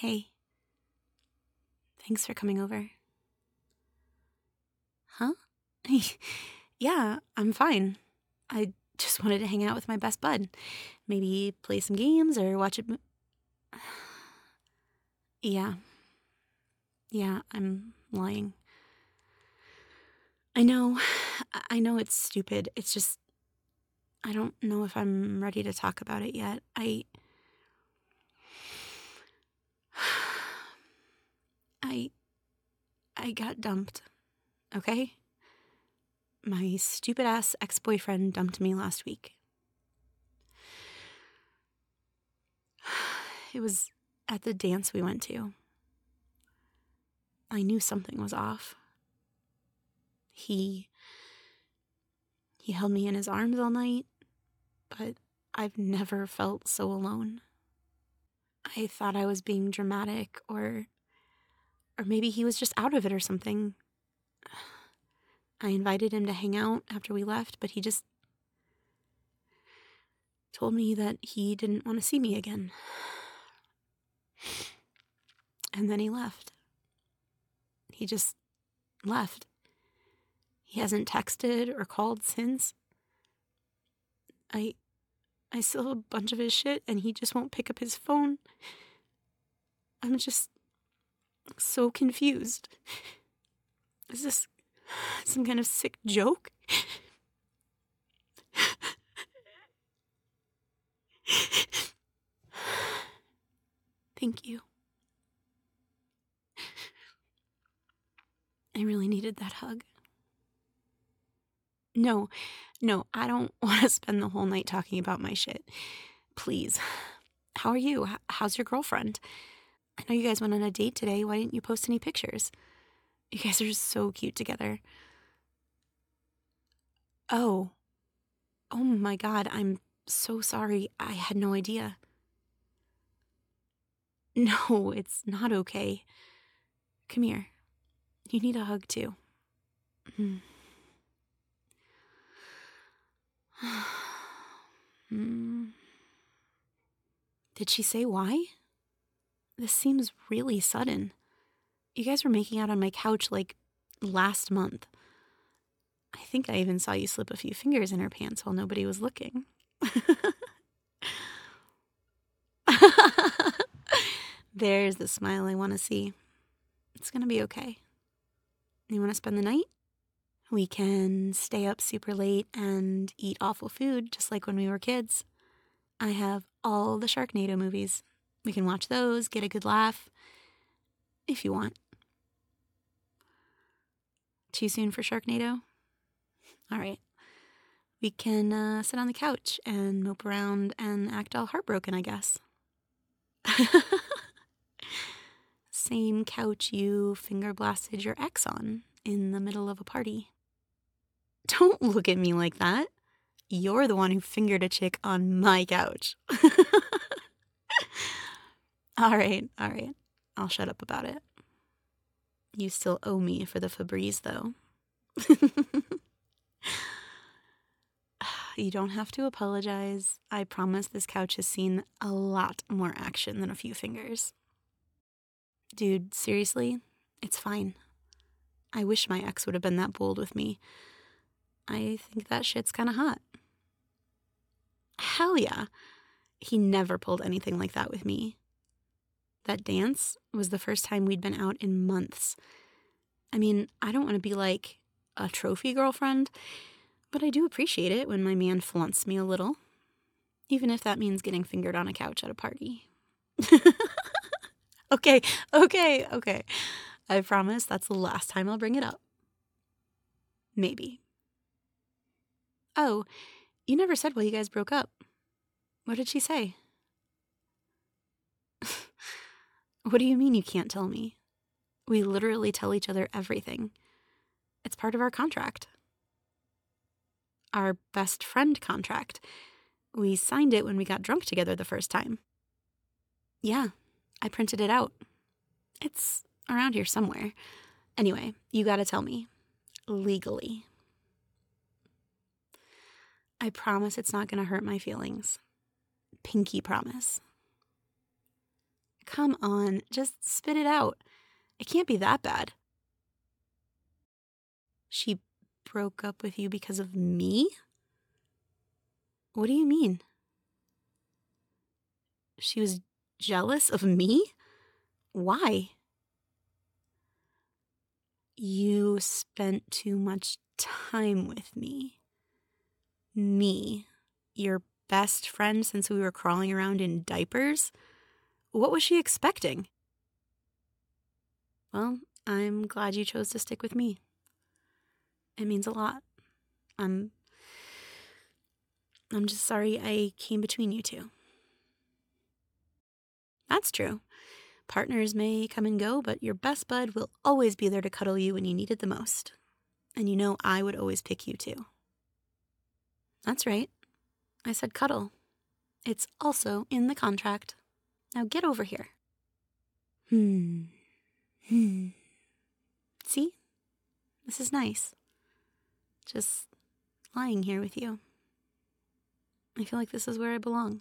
Hey, thanks for coming over. Huh? Yeah, I'm fine. I just wanted to hang out with my best bud. Maybe play some games or watch it. Yeah, yeah, I'm lying. I know, I know it's stupid. It's just, I don't know if I'm ready to talk about it yet. I, I got dumped, okay? My stupid ass ex-boyfriend dumped me last week. It was at the dance we went to. I knew something was off. He held me in his arms all night, but I've never felt so alone. I thought I was being dramatic, or maybe he was just out of it or something. I invited him to hang out after we left, but he just told me that he didn't want to see me again. And then he left. He just left. He hasn't texted or called since. I still have a bunch of his shit, and he just won't pick up his phone. I'm just so confused. Is this some kind of sick joke? Thank you. I really needed that hug. No, I don't want to spend the whole night talking about my shit. Please. How are you? How's your girlfriend? I know you guys went on a date today. Why didn't you post any pictures? You guys are just so cute together. Oh. Oh my God. I'm so sorry. I had no idea. No, it's not okay. Come here. You need a hug too. Mm. Mm. Did she say why? This seems really sudden. You guys were making out on my couch like last month. I think I even saw you slip a few fingers in her pants while nobody was looking. There's the smile I want to see. It's gonna be okay. You want to spend the night? We can stay up super late and eat awful food just like when we were kids. I have all the Sharknado movies. We can watch those, get a good laugh, if you want. Too soon for Sharknado? All right. We can sit on the couch and mope around and act all heartbroken, I guess. Same couch you finger blasted your ex on in the middle of a party. Don't look at me like that. You're the one who fingered a chick on my couch. All right. I'll shut up about it. You still owe me for the Febreze, though. You don't have to apologize. I promise this couch has seen a lot more action than a few fingers. Dude, seriously, it's fine. I wish my ex would have been that bold with me. I think that shit's kind of hot. Hell yeah. He never pulled anything like that with me. That dance was the first time we'd been out in months. I mean, I don't want to be like a trophy girlfriend, but I do appreciate it when my man flaunts me a little, even if that means getting fingered on a couch at a party. Okay. I promise that's the last time I'll bring it up. Maybe. Oh, you never said why you guys broke up. What did she say? What do you mean you can't tell me? We literally tell each other everything. It's part of our contract. Our best friend contract. We signed it when we got drunk together the first time. Yeah, I printed it out. It's around here somewhere. Anyway, you gotta tell me. Legally. I promise it's not gonna hurt my feelings. Pinky promise. Come on, just spit it out. It can't be that bad. She broke up with you because of me? What do you mean? She was jealous of me? Why? You spent too much time with me. Me, your best friend since we were crawling around in diapers? What was she expecting? Well, I'm glad you chose to stick with me. It means a lot. I'm just sorry I came between you two. That's true. Partners may come and go, but your best bud will always be there to cuddle you when you need it the most. And you know I would always pick you too. That's right. I said cuddle. It's also in the contract. Now get over here. See? This is nice. Just lying here with you. I feel like this is where I belong.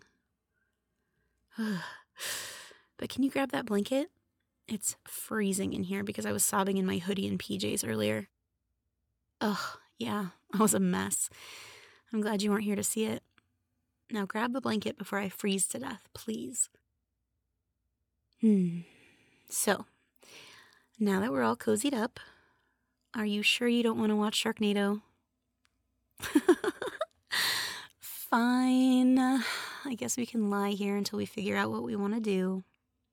But can you grab that blanket? It's freezing in here because I was sobbing in my hoodie and PJs earlier. Ugh, yeah, I was a mess. I'm glad you weren't here to see it. Now grab the blanket before I freeze to death, please. So, now that we're all cozied up, are you sure you don't want to watch Sharknado? Fine. I guess we can lie here until we figure out what we want to do.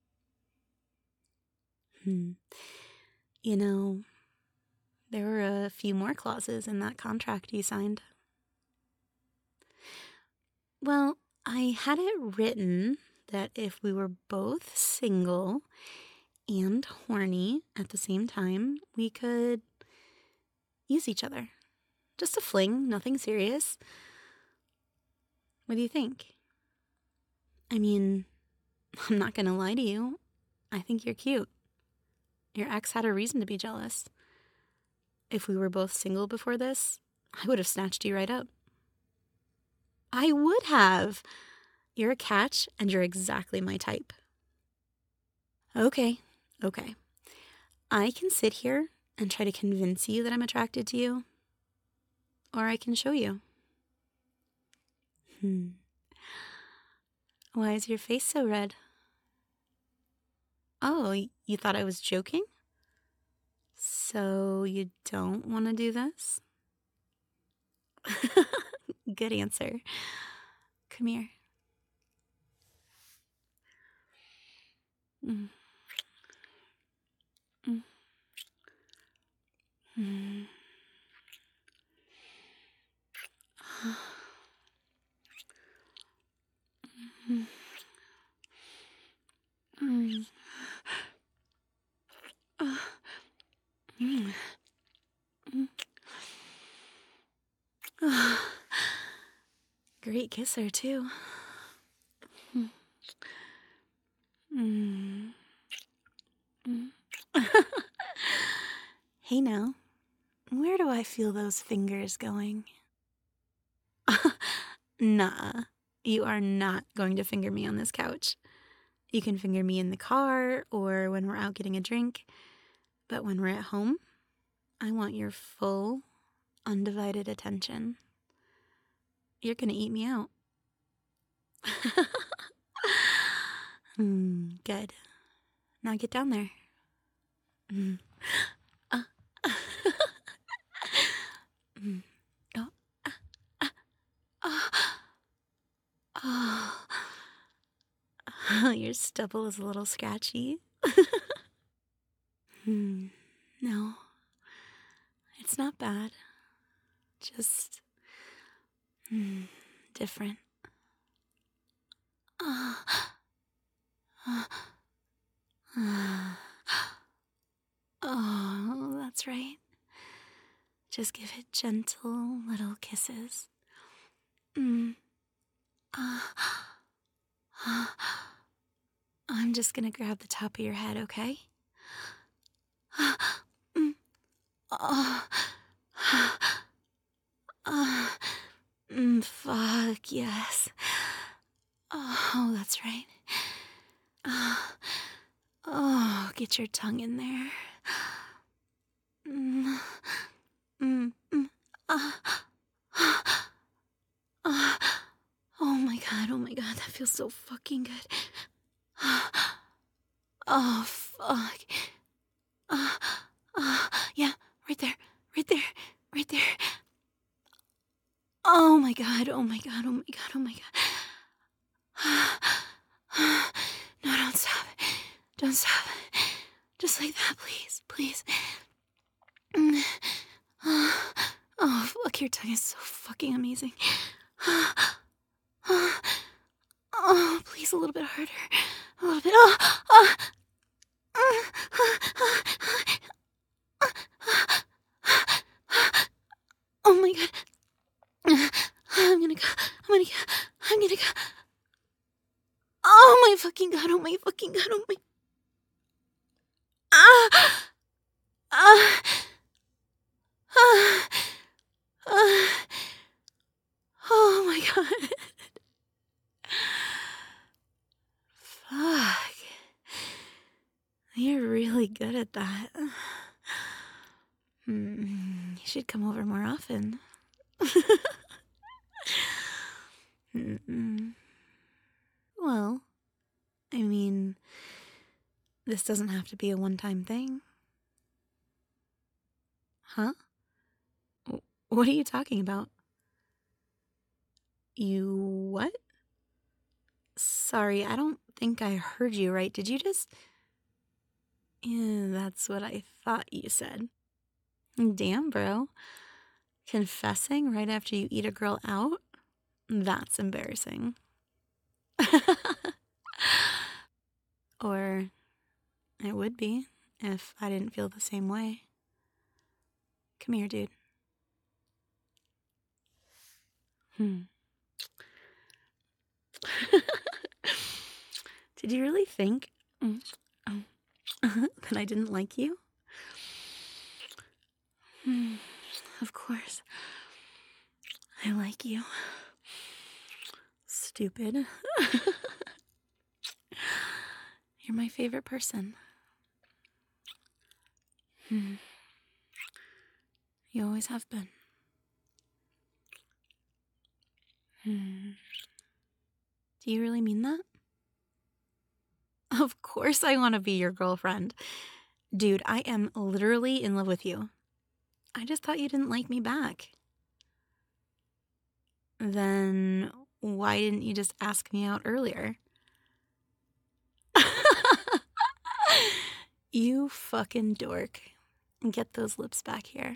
You know, there were a few more clauses in that contract you signed. Well, I had it written that if we were both single and horny at the same time, we could use each other. Just a fling, nothing serious. What do you think? I mean, I'm not gonna lie to you. I think you're cute. Your ex had a reason to be jealous. If we were both single before this, I would have snatched you right up. I would have. You're a catch, and you're exactly my type. Okay. I can sit here and try to convince you that I'm attracted to you, or I can show you. Why is your face so red? Oh, you thought I was joking? So you don't want to do this? Good answer. Come here. Great kisser, too. Hey now, where do I feel those fingers going? Nah, you are not going to finger me on this couch. You can finger me in the car or when we're out getting a drink, but when we're at home, I want your full, undivided attention. You're gonna eat me out. Good. Now get down there. Oh, your stubble is a little scratchy. No, it's not bad. Just different. Oh, that's right. Just give it gentle little kisses. I'm just gonna grab the top of your head, okay? Fuck, yes. Oh, that's right. get your tongue in there. Mm, mm, mm, ah, ah, ah. Oh my god, that feels so fucking good. Oh, fuck. Yeah, right there, right there, right there. Oh my god, oh my god, oh my god, oh my god. No, don't stop. Don't stop. Just like that, please, please. Oh, fuck, your tongue is so fucking amazing. Oh, please, a little bit harder. A little bit. Oh my god. I'm gonna go. I'm gonna go. Oh my fucking god. Oh my fucking god. Oh my. Ah. Ah. Ah. Ah. Oh my god. Fuck. You're really good at that. You should come over more often. Well, I mean, this doesn't have to be a one-time thing. Huh? What are you talking about? You what? Sorry, I don't think I heard you right. Did you just... Yeah, that's what I thought you said. Damn, bro. Confessing right after you eat a girl out? That's embarrassing. Or it would be if I didn't feel the same way. Come here, dude. Did you really think that I didn't like you? Of course. I like you. Stupid. You're my favorite person. You always have been. Do you really mean that? Of course I want to be your girlfriend. Dude, I am literally in love with you. I just thought you didn't like me back. Then why didn't you just ask me out earlier? You fucking dork. Get those lips back here.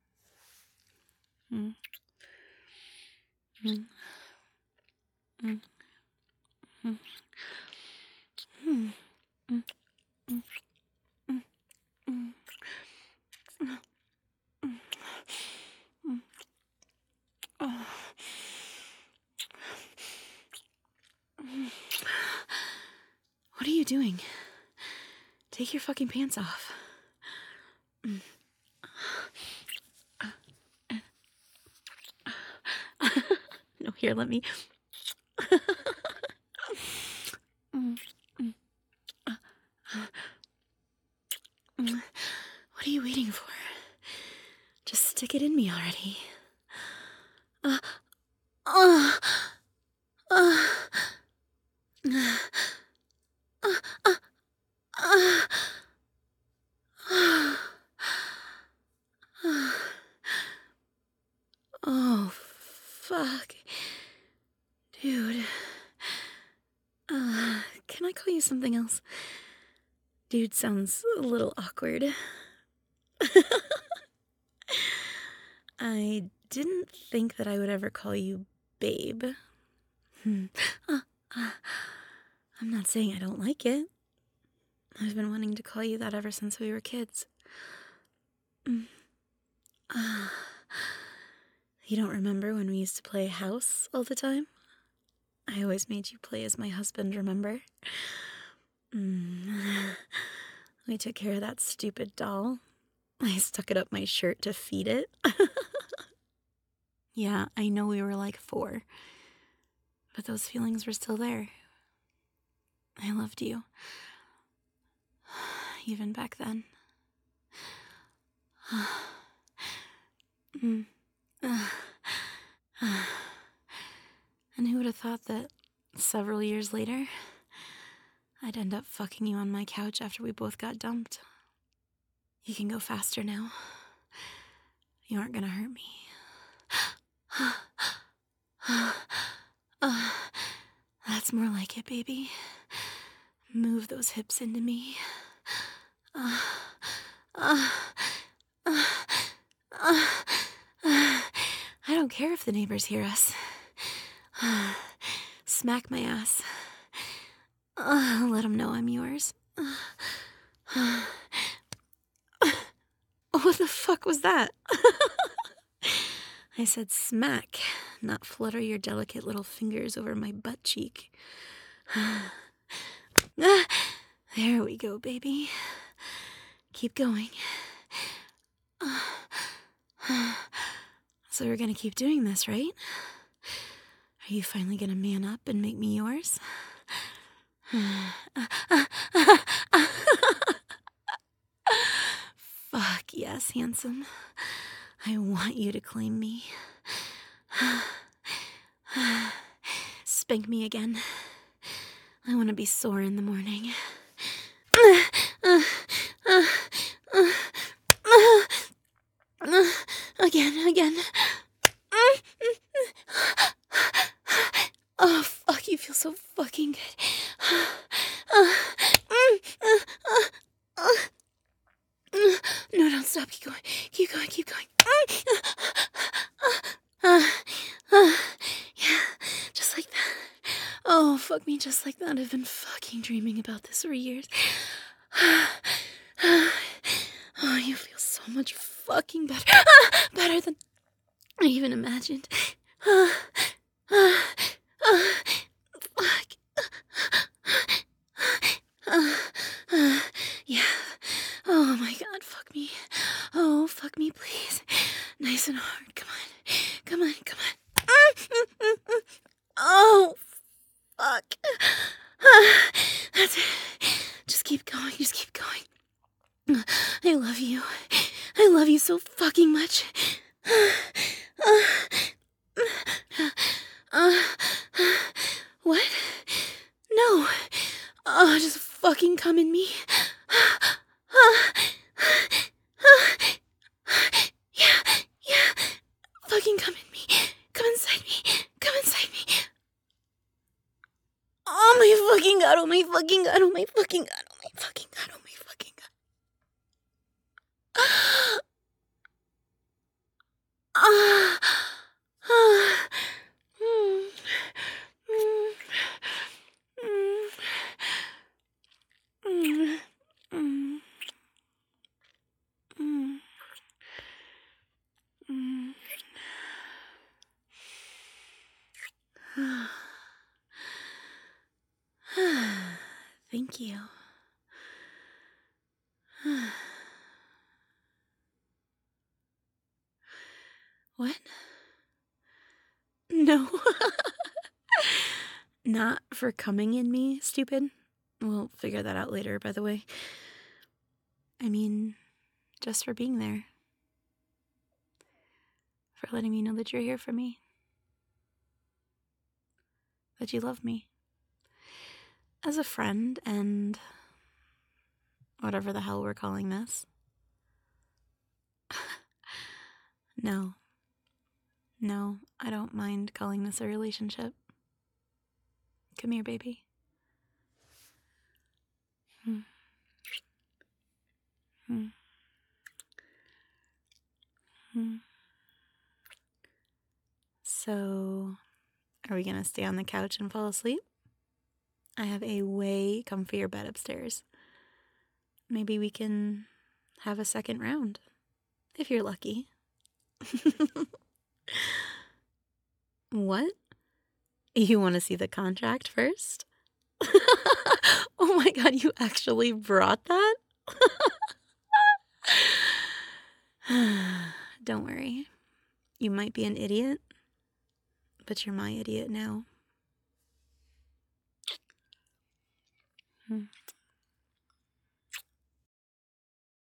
What are you doing? Take your fucking pants off. No, here, let me. What are you waiting for? Just stick it in me already. Oh, fuck. Dude. Can I call you something else? Dude sounds a little awkward. I didn't think that I would ever call you babe. I'm not saying I don't like it. I've been wanting to call you that ever since we were kids. You don't remember when we used to play house all the time? I always made you play as my husband, remember? We took care of that stupid doll. I stuck it up my shirt to feed it. Yeah, I know we were like 4, but those feelings were still there. I loved you. even back then. Mm. And who would have thought that several years later, I'd end up fucking you on my couch after we both got dumped? You can go faster now. You aren't gonna hurt me. That's more like it, baby. Move those hips into me. I don't care if the neighbors hear us. Smack my ass. Let them know I'm yours. What the fuck was that? I said smack, not flutter your delicate little fingers over my butt cheek. There we go, baby. Keep going. So we're gonna keep doing this, right? Are you finally gonna man up and make me yours? Fuck yes, handsome. I want you to claim me. Spank me again. I want to be sore in the morning. Again. Oh, fuck, you feel so fucking good. No, don't stop. Keep going. Yeah, just like that. Oh, fuck me just like that. I've been fucking dreaming about this for years. Oh, you feel so much fucking better. Better than I even imagined. Fuck. Yeah. Oh my god, fuck me. Oh, fuck me, please. Nice and hard. Come on. Oh, fuck. That's it. Just keep going. I love you. I love you so fucking much. What? No. Oh, just fucking come in me. Yeah. Fucking come in me. Come inside me. Oh my fucking god. Thank you. What? No. Not for coming in me, stupid. We'll figure that out later, by the way. I mean, just for being there. For letting me know that you're here for me. That you love me. As a friend and whatever the hell we're calling this. No, I don't mind calling this a relationship. Come here, baby. So, are we gonna stay on the couch and fall asleep? I have a way comfier bed upstairs. Maybe we can have a second round, if you're lucky. What? You want to see the contract first? Oh my god, you actually brought that? Don't worry. You might be an idiot, but you're my idiot now.